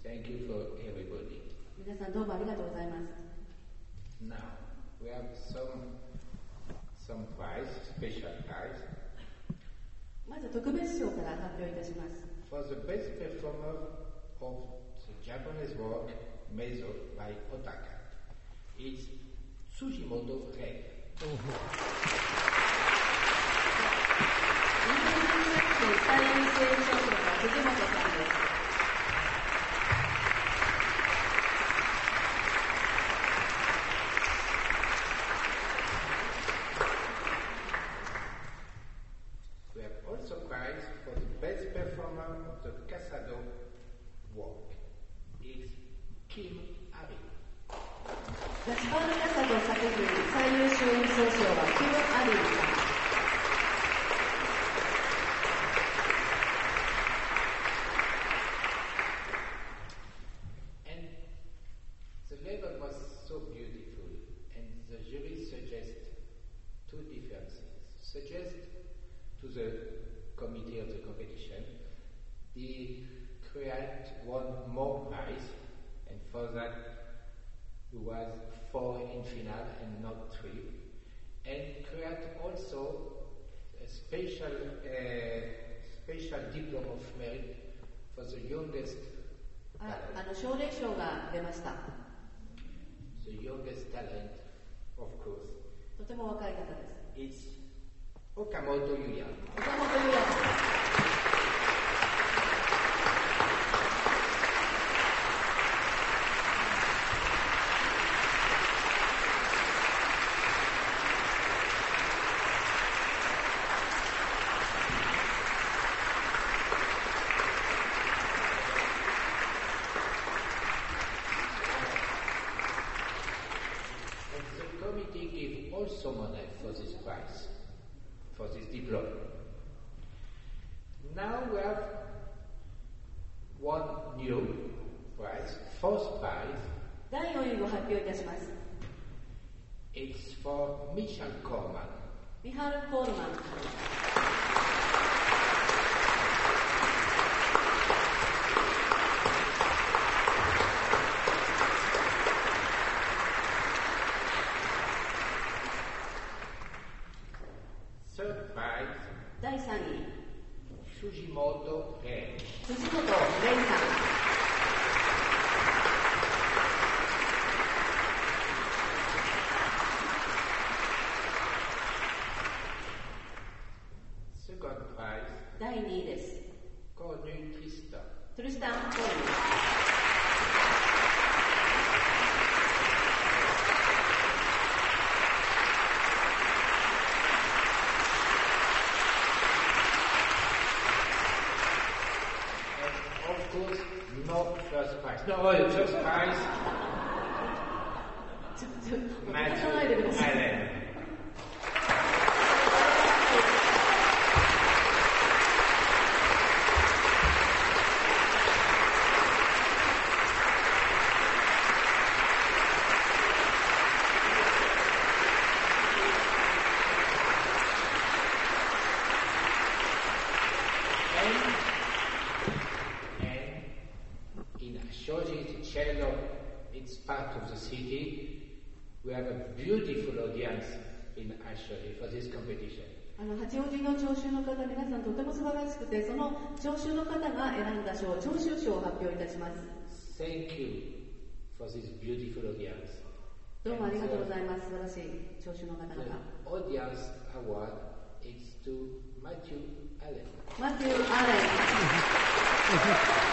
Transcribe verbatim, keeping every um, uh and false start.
Thank you for everybody. 皆さんどうもありがとうございます。 Now, we have some, some prize, special prize. まず特別賞から発表いたします。 For the best performer of the Japanese work, Meizo by Otaka, it's Tsujimoto Rei. 日本人作品最優秀賞賞は藤本さんです。ガスパール・カサド作品最優秀演奏賞はキム・アリーさん。 And the level was so beautiful, and the jury suggests two different things. Suggest to the committee of the competition, they create one more prize, and for that who was four in final and not three, and create also a special uh, special diploma of merit for the youngest talent. あの奨励賞が出ました。 The youngest talent, of course. とても若い方です。 It's Okamoto Yuya. Okamoto Yuya. Also money for this prize, for this diploma. Now we have one new prize, fourth prize. だいよんいを発表いたします。 It's for Michal Korman. ミハル・コールマン。だいさんい、 Tsujimoto Rei. 辻本玲さん。 Second prize. だいにいです。 Cornu Tristan. トリスタン・コール。 No first prize. No, first prize. Matthew Allen. Cello, it's part of the city. We have a beautiful audience in Ashori for this competition. あの八王子の聴衆の方、皆さんとても素晴らしくて、その聴衆の方が選んだ賞、聴衆賞を発表いたします。 Thank you for this beautiful audience. どうもありがとうございます。素晴らしい聴衆の方々。 The audience award is to Matthew Allen. Matthew Allen.